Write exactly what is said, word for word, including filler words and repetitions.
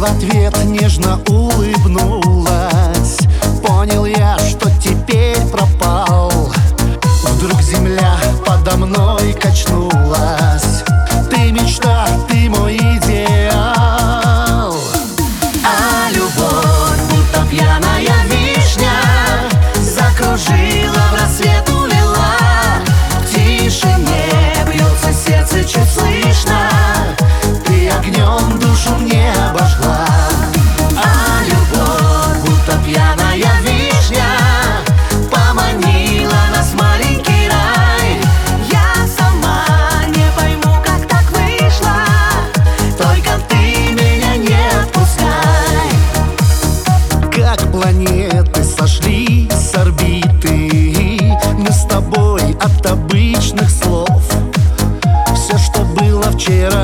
ответ нежно улыбнулась. Понял я, что теперь пропал. Вдруг земля подо мной качнулась. Ты мечта, ты мой идеал. А любовь, будто пьяная вишня, закружила, в рассвет увела. В тишине бьется сердце чуть слышно. Ты огнем душу мне обожгла. А любовь, будто пьяная вишня, поманила нас в маленький рай. Я сама не пойму, как так вышло, только ты меня не отпускай. Как планеты сошли с орбиты, мы с тобой от обычных слов. Все, что было вчера,